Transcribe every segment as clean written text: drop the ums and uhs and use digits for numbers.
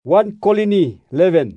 1 Kolini 11.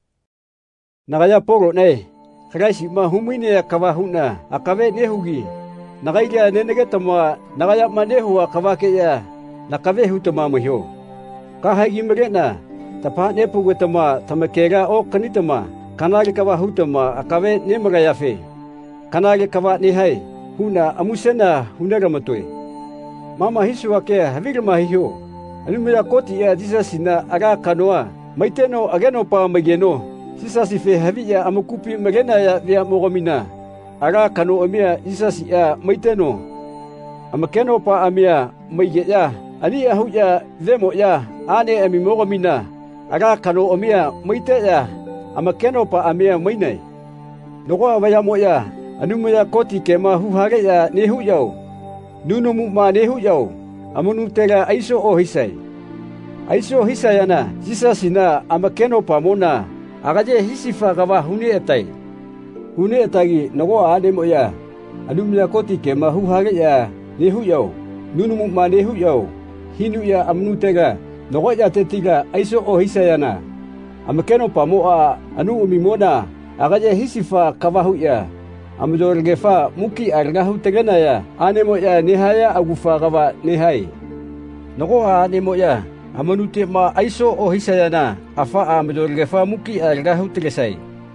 Nagaya poro ne, kagaisi ma humine kawahuna akawe nehugi. Nagaiga nenegetama nagaya manehu akawake ya nakawe hutama mahyo. Kahagi merena tapa nepugutama tamakera o kanitama kanage kawahutama akawe nemagayafe. Kanage kawa nehai huna amusena hunaramatwe. Mama hisu wake havirama hiyo. Anumira koti ya jisasina aga kanoa maiteno ageno pa mageno sisasi fe havia amukupi magena ya via mogomina aga kano amia jisasi ya maiteno amakeno pa amia maigeya ani ahuya demo ya ane ami mogomina aga kano amia maiteya amakeno pa amia mainai nogo vaya moya anumira koti kema huhare ya nehu yao nunumu ma nehu yao amunu tega aiso o hisai. Aiso hisayana jisasina amakeno pamona agaje hisifa gawa huni etai. Huni etagi nago ademo ya anumya koti kema huhage ya nehu yao nunumu ma nehu yao hinu ya amunu tega nago ya tetiga aiso o hisayana amakeno pamoa anu umimona agaje hisifa kawahu ya amudorgefa muki argahu tegana ya anemo ya nehaya agufa gawa nehai nago anemo ya amanute ma aiso o hisayana afa amudorgefa muki argahu tegesai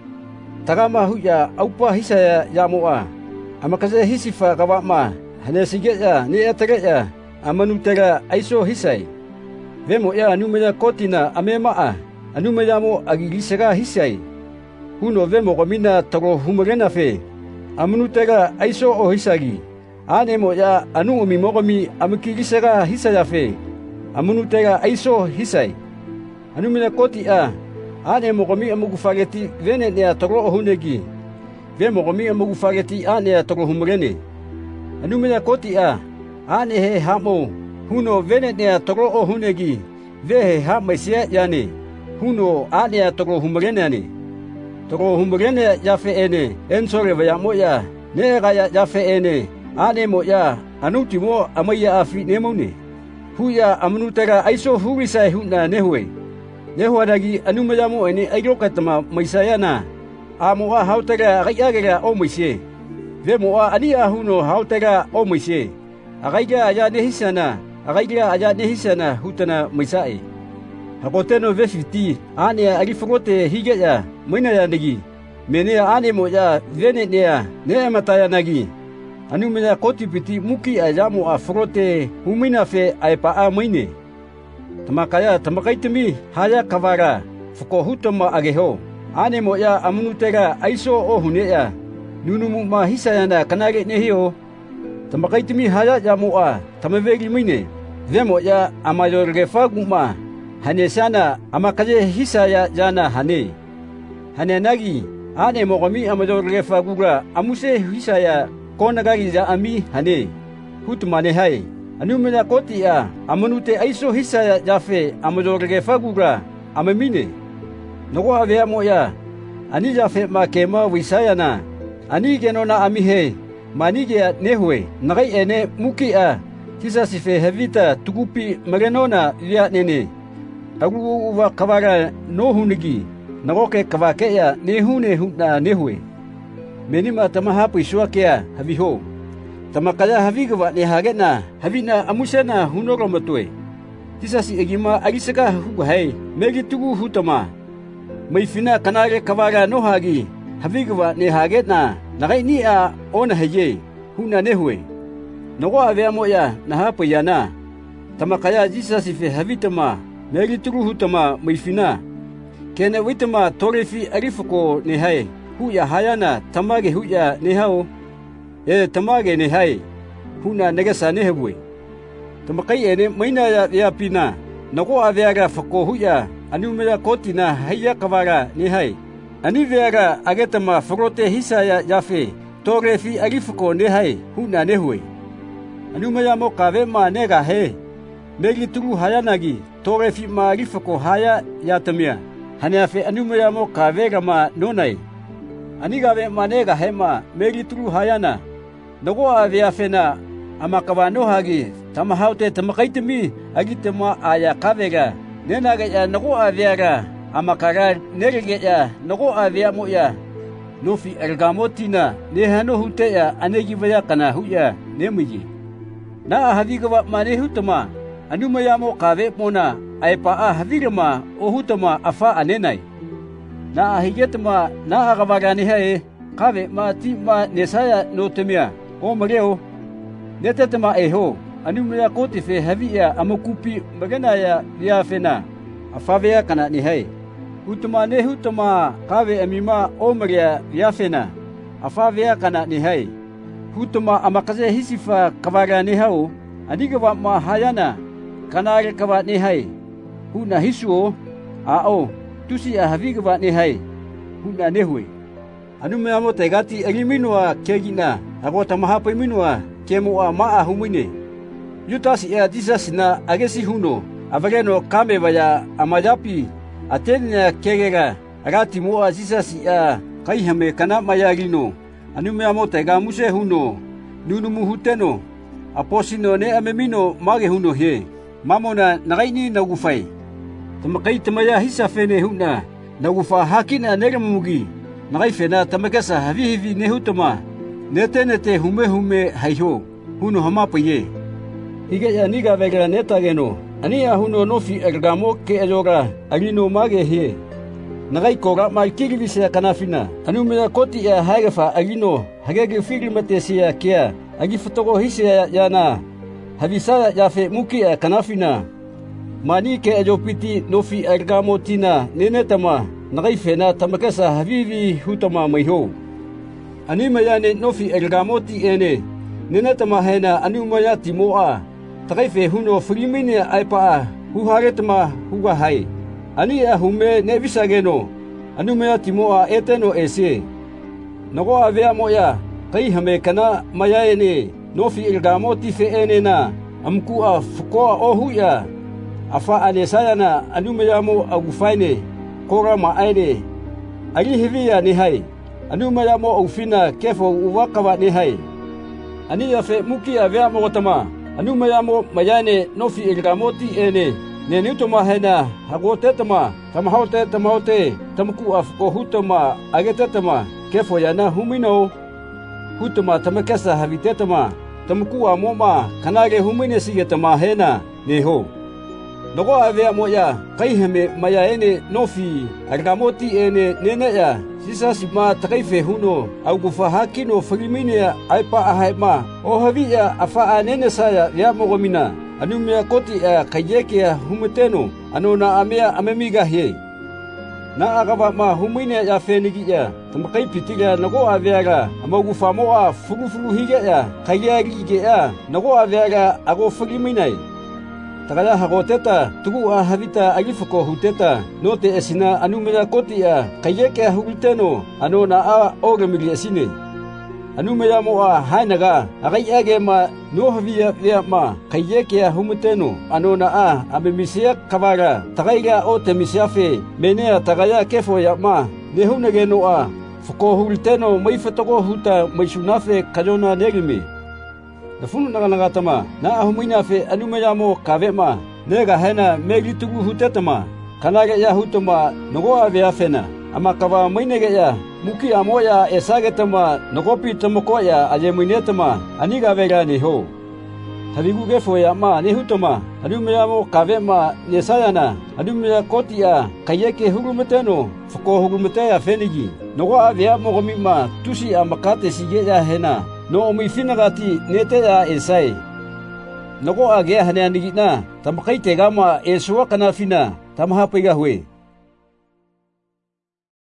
tagama huya aupa hisaya yamoa amakaze hisifa gawa ma hanesige ya ne atege ya amanutera aiso hisai vemo ya anumya kotina amema anumya mo agigisega hisai huno vemo komina taro humrena fe amunutega aiso o hisagi anemo ya anu umimogomi amukigisega hisaya fe amunutega aiso hisai anumina koti anemo gomi amugufageti vene ne toro ohunegi vemo gomi amugufageti ane toro humrene anumina koti ane he hamo huno vene ne toro ohunegi vehe hamaisia yani huno ane toro humrene ani toro humrene yafe ene ensore vaya moya ne gaya yafe ene ane moya anutimo amaya afi nemone huya amunutega aiso hurisai huna nehwe nehuadagi anumaya mo ene airokatama maisayana amoa hautega gayagera o moise vemoa ania huno hautega o moise agaiga aya nehisana agaiga aya nehisana hutana maisai hakoteno vefiti ane agifrote higeya moina ya negi mene ane moya vene nea ne mataya nagi anumina koti piti muki ayamo afrote humina fe aipa moine tamakaya tamakaitemi haya kavara fuko hutama ageho ane moya amunutega aiso o huneya nunumu ma hisayana kanage nehio tamakaitemi haya yamoa tamavegi mine vemo ya amayorgefa guma hanesana amakaje hisaya jana hane nagi ane mogomi amayorgefa guga amuse hisaya konagagi za ami hane hutmane hai anumina koti amanute aiso hisaya jafe amayorgefa guga amamine nogo avea moya ani jafe makema wisayana ani genona amihe manige nehwe nagai ene muki tisa sife hevita tugupi magenona via nene agu uva kavara no hunigi nagoke kavake ya nehune huna nehwe menima tamahapu isuakea haviho tamakaya havigwa nehagena havina amusena hunoromatwe tisa si egima agisega hugai megi tugu hutama maifina kanage kavara no hagi havigwa nehagena nagai ni ona heye huna nehwe nogo avea moya nahapu yana tamakaya jisa sife havitama megi tugu hutama maifina kene witama torefi arifuko nehai huya hayana tamage huya nehao tamage nehai huna negasa nehwe tamakai ene maina ya pina nogo aveaga fako huya anumera kotina haya kavara nehai aniveaga agetama frote hisaya yafe torefi arifuko nehai huna nehwe anumera mo kave ma nega he megi tugu hayanagi torefi ma arifako haya yatamia haneafe anumera mo kavega ma nonai anigave manega hema megi tugu hayana nogo aviafena amakavano hagi tamahaute tamakaitemi agitema aya kavega nena gaya nago aviara amakara neregaya nago avia moya nofi ergamotina nehano huteya anegivaya kana huya nemiji na havigawa mane hutama anumayamo kave mona aipa havirama ohutama afa anenai na higetama na agavagani hae kave ma ti ma nesaya no temia o mareo netetama eho anumaya kotife havia amokupi maganaya viafena afavea kana ni hai hutama ne hutama kave amima o maria viafena afavea kana ni hai hutama amakaze hisifa kavarani hao anigawa ma hayana kanare kawa ni hai huna hisuo ao tusi havigawa ni hai huna nehui anumaya mo tegati eliminua kegina agota mahapa minua kemo maa humine yutasi ya Jesus na agesi huno avageno kame vaya amajapi atenya kegega agati mo Jesus ya kaihame kana mayagino anumaya mo tega muse huno nunumu huteno aposino ne amemino mage huno he mamona nagaini nagufai tamakai tamaya hisafene huna nagufa hakina neremugi nagaifena tamakasa havihivi nehutama nete hume haiho huno hamapaye higeya niga vegera netageno ania huno nofi ergamo ke ajora alino mage he nagai koga malkirivise kanafina anumea koti ya haigafa alino hagege figrimatesia kia agifotogo hise yana havisa yafe muki kanafina mani ke ajopiti nofi ergamo tina nenetama nagai fena tamakasa havivi hutama maiho animayane nofi ergamoti ene nenetama hena anumaya timoa takaife huno fulimine aipa huharetama huwa hai ania hume nevisageno anumaya timoa eteno ese nago avea moya kai hame kana mayaene nofi ergamoti fe ene na amkua fukoa ohuya afa anesayana anumaya mo agufaine kora ma aire ali hivia ni hai anumaya mo aufina kefo uwakawa ni hai ani yafe muki avea mogotama anumaya mo mayane nofi ergamoti ene nenutoma hena hagotetama tamahote tamku afko hutama agetetama kefo yana humino hutama tamakasa havitetama tamku amoma kanage humine sigetama hena neho nogo avea moya kaihame mayaene nofi ergamoti ene neneya sisa sima takaife huno augufa hakino fagimine aipa ahaima o havia afa anene saya ya mogomina anumea koti kayeke humuteno anona amea amemiga he na agava ma humine ya fenigia tamakai pitiga nago aveaga amagufa moa fugu higa kayagi ya nago aveaga ago fagiminai takaya hagoteta tugu havita agifuko huteta note esina anumea koti kayeke huguteno anona ogemili esine anumea moa hainaga agayage ma no havia via ma kayeke humuteno anona amemisia kavara takaiga o temisiafe menea takaya kefo ya ma nehunege no fuko huguteno maifetogo huta maisunafe kajona negimi nafunu nagatama na ahumina fe anumaya mo kavema nega hena meglitugu hutetama kanaga ya hutama nogo avea fena amakava mainege ya muki amoya esagetama nogopi tamokoya ajeminetama aniga vegani ho havigu gefo ya ma nehutama anumaya mo kavema nesayana anumaya kotia kayeke hugumeteno fuko hugumetea fenigi nogo avea mogomima tusi amakate sige ya hena no omifinagati nete ya esai nogo age hane anigina tamakai tegama eswa kana fina tamahapaiga hue